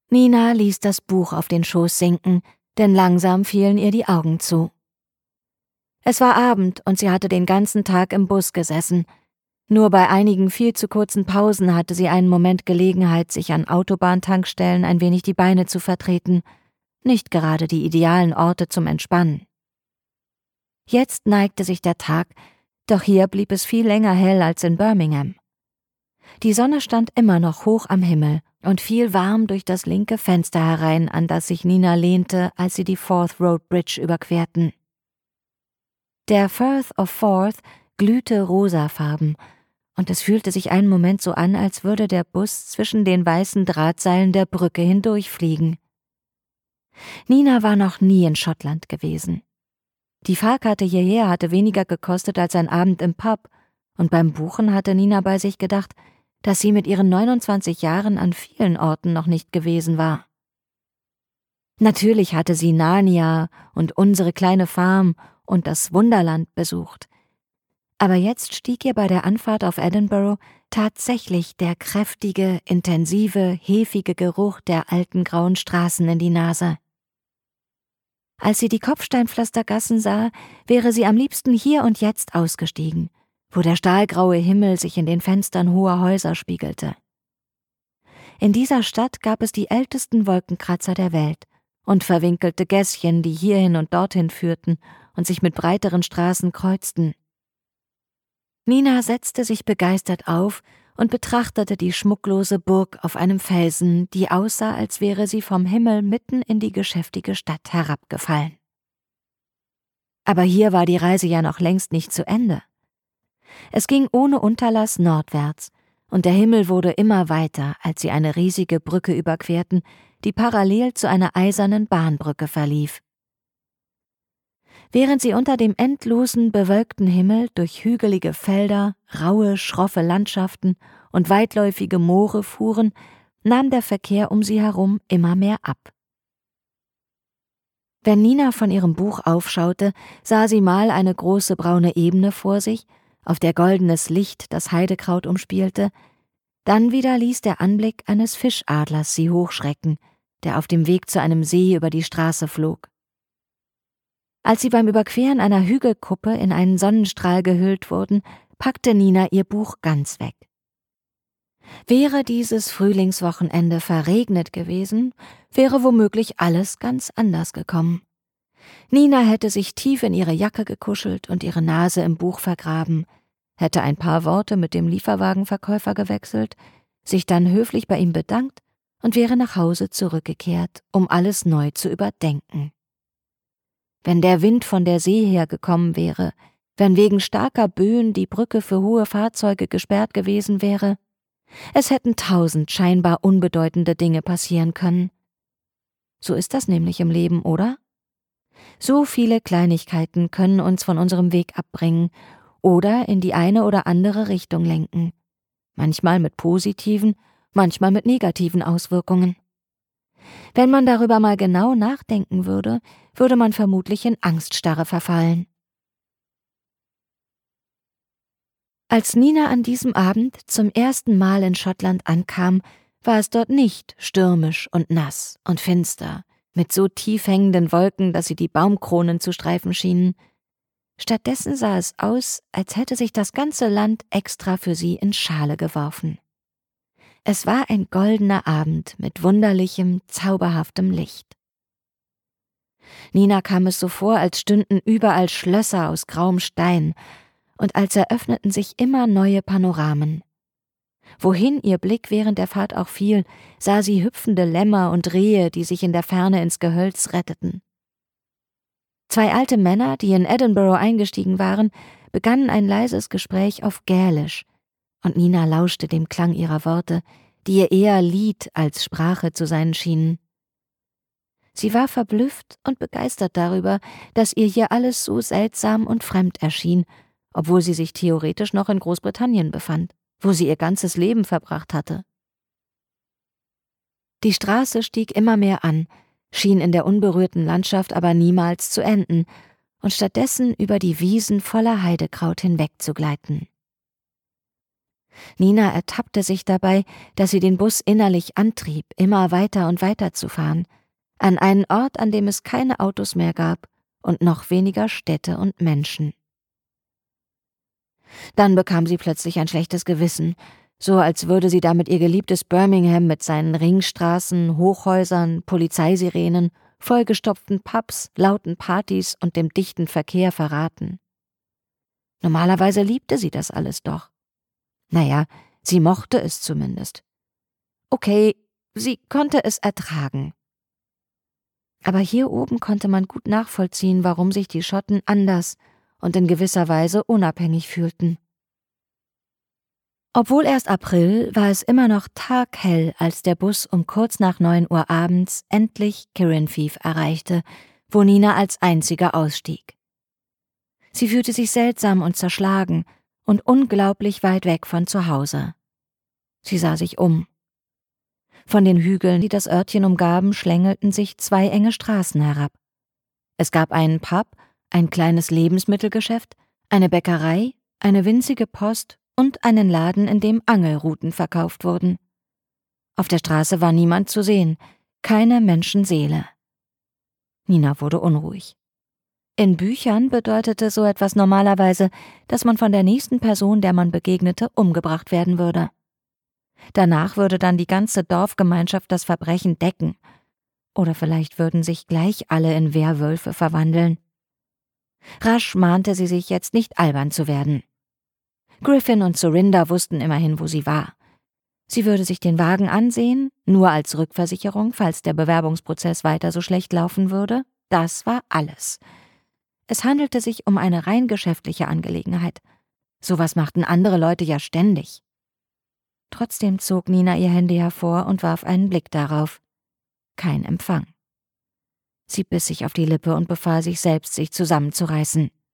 Nina ließ das Buch auf den Schoß sinken, denn langsam fielen ihr die Augen zu. Es war Abend und sie hatte den ganzen Tag im Bus gesessen. Nur bei einigen viel zu kurzen Pausen hatte sie einen Moment Gelegenheit, sich an Autobahntankstellen ein wenig die Beine zu vertreten. Nicht gerade die idealen Orte zum Entspannen. Jetzt neigte sich der Tag, doch hier blieb es viel länger hell als in Birmingham. Die Sonne stand immer noch hoch am Himmel und fiel warm durch das linke Fenster herein, an das sich Nina lehnte, als sie die Forth Road Bridge überquerten. Der Firth of Forth glühte rosafarben, und es fühlte sich einen Moment so an, als würde der Bus zwischen den weißen Drahtseilen der Brücke hindurchfliegen. Nina war noch nie in Schottland gewesen. Die Fahrkarte hierher hatte weniger gekostet als ein Abend im Pub, und beim Buchen hatte Nina bei sich gedacht, dass sie mit ihren 29 Jahren an vielen Orten noch nicht gewesen war. Natürlich hatte sie Narnia und unsere kleine Farm und das Wunderland besucht. Aber jetzt stieg ihr bei der Anfahrt auf Edinburgh tatsächlich der kräftige, intensive, hefige Geruch der alten grauen Straßen in die Nase. Als sie die Kopfsteinpflastergassen sah, wäre sie am liebsten hier und jetzt ausgestiegen, wo der stahlgraue Himmel sich in den Fenstern hoher Häuser spiegelte. In dieser Stadt gab es die ältesten Wolkenkratzer der Welt und verwinkelte Gässchen, die hierhin und dorthin führten und sich mit breiteren Straßen kreuzten. Nina setzte sich begeistert auf und betrachtete die schmucklose Burg auf einem Felsen, die aussah, als wäre sie vom Himmel mitten in die geschäftige Stadt herabgefallen. Aber hier war die Reise ja noch längst nicht zu Ende. Es ging ohne Unterlass nordwärts, und der Himmel wurde immer weiter, als sie eine riesige Brücke überquerten, die parallel zu einer eisernen Bahnbrücke verlief. Während sie unter dem endlosen, bewölkten Himmel durch hügelige Felder, raue, schroffe Landschaften und weitläufige Moore fuhren, nahm der Verkehr um sie herum immer mehr ab. Wenn Nina von ihrem Buch aufschaute, sah sie mal eine große braune Ebene vor sich, auf der goldenes Licht das Heidekraut umspielte, dann wieder ließ der Anblick eines Fischadlers sie hochschrecken, der auf dem Weg zu einem See über die Straße flog. Als sie beim Überqueren einer Hügelkuppe in einen Sonnenstrahl gehüllt wurden, packte Nina ihr Buch ganz weg. Wäre dieses Frühlingswochenende verregnet gewesen, wäre womöglich alles ganz anders gekommen. Nina hätte sich tief in ihre Jacke gekuschelt und ihre Nase im Buch vergraben, hätte ein paar Worte mit dem Lieferwagenverkäufer gewechselt, sich dann höflich bei ihm bedankt und wäre nach Hause zurückgekehrt, um alles neu zu überdenken. Wenn der Wind von der See her gekommen wäre, wenn wegen starker Böen die Brücke für hohe Fahrzeuge gesperrt gewesen wäre, es hätten 1000 scheinbar unbedeutende Dinge passieren können. So ist das nämlich im Leben, oder? So viele Kleinigkeiten können uns von unserem Weg abbringen oder in die eine oder andere Richtung lenken. Manchmal mit positiven, manchmal mit negativen Auswirkungen. Wenn man darüber mal genau nachdenken würde, würde man vermutlich in Angststarre verfallen. Als Nina an diesem Abend zum ersten Mal in Schottland ankam, war es dort nicht stürmisch und nass und finster, mit so tief hängenden Wolken, dass sie die Baumkronen zu streifen schienen. Stattdessen sah es aus, als hätte sich das ganze Land extra für sie in Schale geworfen. Es war ein goldener Abend mit wunderlichem, zauberhaftem Licht. Nina kam es so vor, als stünden überall Schlösser aus grauem Stein, und als eröffneten sich immer neue Panoramen. Wohin ihr Blick während der Fahrt auch fiel, sah sie hüpfende Lämmer und Rehe, die sich in der Ferne ins Gehölz retteten. 2 alte Männer, die in Edinburgh eingestiegen waren, begannen ein leises Gespräch auf Gälisch, und Nina lauschte dem Klang ihrer Worte, die ihr eher Lied als Sprache zu sein schienen. Sie war verblüfft und begeistert darüber, dass ihr hier alles so seltsam und fremd erschien, obwohl sie sich theoretisch noch in Großbritannien befand, wo sie ihr ganzes Leben verbracht hatte. Die Straße stieg immer mehr an, schien in der unberührten Landschaft aber niemals zu enden und stattdessen über die Wiesen voller Heidekraut hinwegzugleiten. Nina ertappte sich dabei, dass sie den Bus innerlich antrieb, immer weiter und weiter zu fahren, an einen Ort, an dem es keine Autos mehr gab und noch weniger Städte und Menschen. Dann bekam sie plötzlich ein schlechtes Gewissen, so als würde sie damit ihr geliebtes Birmingham mit seinen Ringstraßen, Hochhäusern, Polizeisirenen, vollgestopften Pubs, lauten Partys und dem dichten Verkehr verraten. Normalerweise liebte sie das alles doch. Naja, sie mochte es zumindest. Okay, sie konnte es ertragen. Aber hier oben konnte man gut nachvollziehen, warum sich die Schotten anders und in gewisser Weise unabhängig fühlten. Obwohl erst April, war es immer noch taghell, als der Bus um kurz nach 9 Uhr abends endlich Cirenfief erreichte, wo Nina als einziger ausstieg. Sie fühlte sich seltsam und zerschlagen und unglaublich weit weg von zu Hause. Sie sah sich um. Von den Hügeln, die das Örtchen umgaben, schlängelten sich 2 enge Straßen herab. Es gab einen Pub, ein kleines Lebensmittelgeschäft, eine Bäckerei, eine winzige Post und einen Laden, in dem Angelruten verkauft wurden. Auf der Straße war niemand zu sehen, keine Menschenseele. Nina wurde unruhig. In Büchern bedeutete so etwas normalerweise, dass man von der nächsten Person, der man begegnete, umgebracht werden würde. Danach würde dann die ganze Dorfgemeinschaft das Verbrechen decken. Oder vielleicht würden sich gleich alle in Werwölfe verwandeln. Rasch mahnte sie sich, jetzt nicht albern zu werden. Griffin und Surinder wussten immerhin, wo sie war. Sie würde sich den Wagen ansehen, nur als Rückversicherung, falls der Bewerbungsprozess weiter so schlecht laufen würde. Das war alles. Es handelte sich um eine rein geschäftliche Angelegenheit. Sowas machten andere Leute ja ständig. Trotzdem zog Nina ihr Handy hervor und warf einen Blick darauf. Kein Empfang. Sie biss sich auf die Lippe und befahl sich selbst, sich zusammenzureißen.